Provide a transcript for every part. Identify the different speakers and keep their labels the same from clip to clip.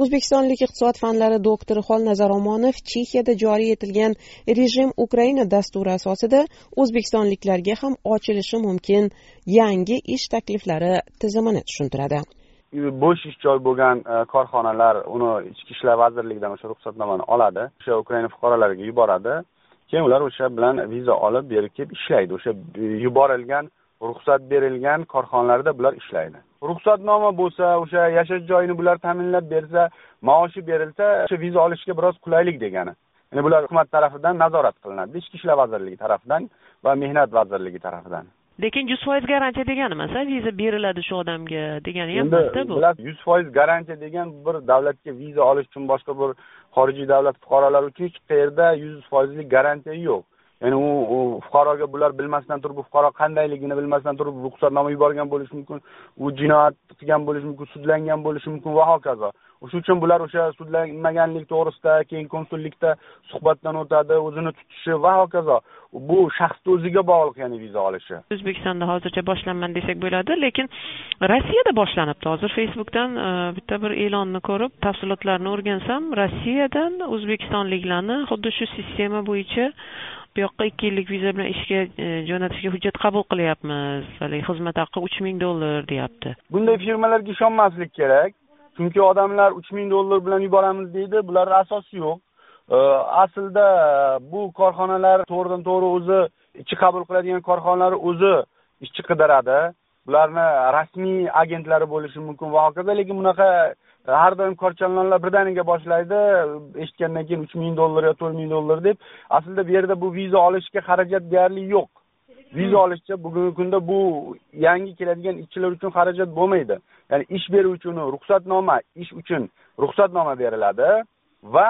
Speaker 1: O'zbekistonlik iqtisod fanlari doktori Xolnazar Omonov Chexiyada joriy etilgan rejim Ukraina dasturi asosida o'zbekistonliklarga ham ochilishi mumkin yangi ish takliflari tizimini tushuntiradi.
Speaker 2: Bo'sh ish joy bo'lgan korxonalar uni Ichki ishlar vazirligidan o'sha ruxsatnomani oladi, o'sha Ukraina fuqarolariga yuboradi. Keyin ular o'sha bilan viza olib berib kelib ishlaydi. O'sha yuborilgan, ruxsat berilgan korxonalarda bular ishlaydi. Ruxsatnoma bo'lsa, o'sha yashash joyini bular ta'minlab bersa, maoshi berilsa, o'sha viza olishga biroz qulaylik degani. Ya'ni bular hukumat tarafidan nazorat qilinadi, Ichki ishlar vazirligi tarafidan va Mehnat vazirligi tarafidan.
Speaker 3: Lekin 100% garantiya degani emas, viza beriladi shu odamga degani ham emas-da bu.
Speaker 2: 100% garantiya degan bir davlatga viza olish uchun boshqa bir xorijiy davlat fuqarolari uchun hech qayerda 100% garantiya yo'q. Ya'ni u fuqaroga bular bilmasdan turib, bu fuqaro qandayligini bilmasdan turib ruxsatnoma yuborgan bo'lishi mumkin, u jinoyat qilgan bo'lishi mumkin, sudlangan bo'lishi mumkin va hokazo. O'shuning uchun bular o'sha sudlanmaganlik to'g'risida keyin konsullikda suhbatdan o'tadi, o'zini tutishi va hokazo. Bu shaxsning o'ziga bog'liq, ya'ni viza olishi.
Speaker 3: O'zbekistonda hozircha boshlanman desak bo'ladi, lekin Rossiyada boshlanibdi. Hozir Facebookdan bitta bir e'lonni ko'rib, tafsilotlarni o'rgansam, Rossiyadan o'zbekistonliklarni xuddi shu sistema bo'yicha bu yoqqa 2 yillik viza bilan ishga jo'natishga hujjat qabul qilyapmiz. Hali xizmat haqi $3000 deyapti.
Speaker 2: Bunday firmalarga ishonmaslik kerak. Chunki odamlar $3000 bilan yuboramiz deydi, bularning asosi yo'q. Aslida bu korxonalar to'g'ridan to'g'ri o'zi ishchi qabul qiladigan korxonalar o'zi ishchi qidiradi. Bularni rasmiy agentlari bo'lishi mumkin va hokazo, lekin bunaqa har doim korchalonlar birdaniga boshlaydi, eshitgandan keyin $3000 yo $4000 deb. Aslida bu yerda bu viza olishga xarajat deyarli yo'q. Viza olishcha bugungi kunda bu yangi keladigan ishchilar uchun xarajat bo'lmaydi. Ya'ni ish beruvchi ruxsatnoma, ish uchun ruxsatnoma beriladi va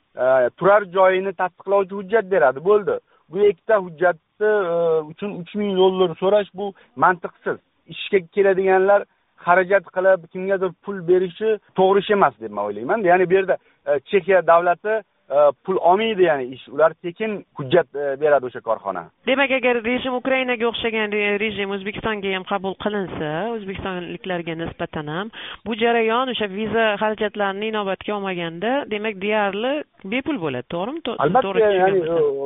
Speaker 2: turar joyini tasdiqlovchi hujjat beradi, bo'ldi. Bu ikkita hujjatni uchun $3000 so'rash bu mantiqsiz. Ishga keladiganlar xarajat qilib kimgadir pul berishi to'g'ri ish emas deb men o'ylayman. Ya'ni bu yerda Chexiya davlati pul olmaydi, ya'ni ular tekin hujjat beradi o'sha korxona.
Speaker 3: Demak, agar rejim Ukrainaga o'xshagan rejim O'zbekistonga ham qabul qilinsa, o'zbekistonliklarga nisbatan ham bu jarayon o'sha viza xarajatlarini inobatga olmaganda, demak, deyarli bepul bo'ladi, to'g'rimi?
Speaker 2: Albatta, ya'ni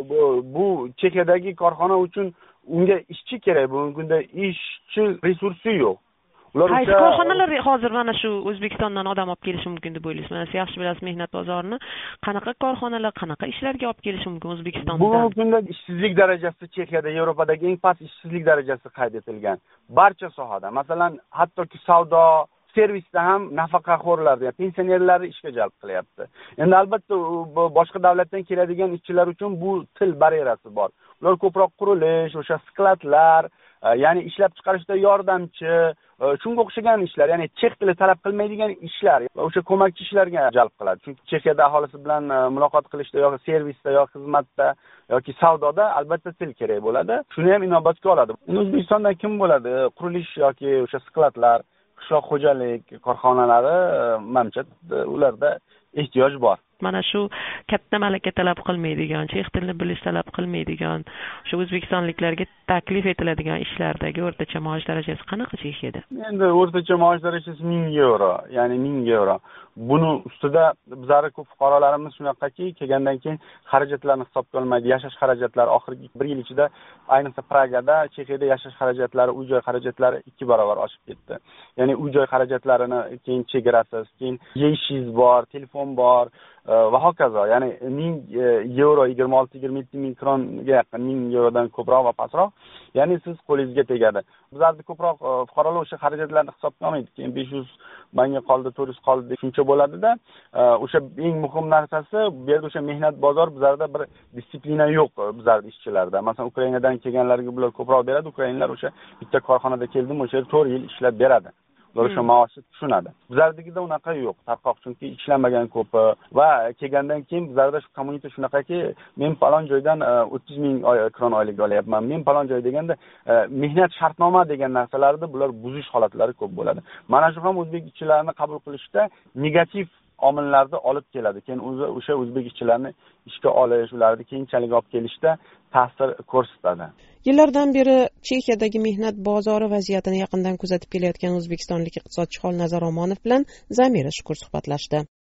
Speaker 2: bu Chexiyadagi korxona uchun unga ishchi kerak, bugungi kunda ishchi resursi yo'q.
Speaker 3: Qaysi korxonalar hozir mana shu O'zbekistondan odam olib kelishi mumkin deb o'ylaysiz? Siz yaxshi bilasiz mehnat bozorini. Qanaqa korxonalar, qanaqa ishlarga olib kelishi mumkin O'zbekistondan?
Speaker 2: Bugungi kunda ishsizlik darajasi Chexiyada Yevropadagi eng past ishsizlik darajasi qayd etilgan. Barcha sohada, masalan, hattoki savdo, servisda ham nafaqaxo'rlarni, pensionerlarni ishga jalb qilyapti. Endi albatta boshqa davlatdan keladigan ishchilar uchun bu til baryerasi bor. Ular ko'proq qurilish, o'sha skladlar, ya'ni ishlab chiqarishda yordamchi, shunga o'xshagan ishlar, ya'ni chex tili talab qilmaydigan ishlar va o'sha ko'makchi ishlarga jalb qiladi. Chunki Chexiyada aholisi bilan muloqot qilishda yoki servisda yoki xizmatda yoki savdoda albatta til kerak bo'ladi. Shuni ham inobatga oladi. O'zbekistondan kim bo'ladi? Qurilish yoki o'sha skladlar, qishloq xo'jalik korxonalari, menimcha ularda ehtiyoj bor.
Speaker 3: Mana shu katta malaka talab qilmaydigan, chex tilini bilish talab qilmaydigan, shu o'zbekistonliklarga taklif etiladigan ishlardagi o'rtacha maosh darajasi qanaqa Chexiyada?
Speaker 2: Endi o'rtacha maosh darajasi €1000, ya'ni €1000. Buni ustida bizlar ko'p fuqarolarimiz shunaqaki, kelgandan keyin xarajatlarni hisobga olmaydi. Yashash xarajatlari oxirgi 1 yil ichida, ayniqsa Pragada, Chexiyada yashash xarajatlari, uy joy xarajatlari 2 barobar oshib ketdi. Ya'ni uy joy xarajatlarini keyin chegarasiz, keyin yeyishingiz bor, telefon bor va hokazo. Ya'ni €1000, 26-27 ming kronga yaqin, €1000 dan ko'proq va pastroq. Ya'ni siz qo'lingizga tegadi. Bizlarda ko'proq fuqarolar o'sha xarajatlarni hisobga olmaydi. Keyin 500 manga qoldi, 400 qoldi deb shuncha bo'ladida, o'sha eng muhim narsasi bu yerda o'sha mehnat bozor bizlarda bir disiplina yo'q bizlarda ishchilarda. Masalan, Ukrainadan kelganlarga bular ko'proq beradi. Ukrainalar o'sha bitta korxonada keldim, o'sha 4 yil ishlab beradi. Ular o'sha maoshni tushunadi. Bizlardagida unaqa yo'q. Tarqoq, chunki ishlanmagan ko'pi va kelgandan keyin bizlarda shu kommunita shunaqaki, men falon joydan 30 ming kron oylik olyapman. Men falon joy deganda mehnat shartnoma degan narsalarni bular buzish holatlari ko'p bo'ladi. Mana shu ham o'zbek ishchilarini qabul qilishda negativ omillarni olib keladi. Keyin o'sha o'zbek ishchilarini ishga olish, ularni keyinchalik olib kelishda ta'sir ko'rsatadi.
Speaker 1: Yillardan beri Chexiyadagi mehnat bozori vaziyatini yaqindan kuzatib kelayotgan o'zbekistonlik iqtisodchi Xolnazar Omonov bilan Zamira Shukur suhbatlashdi.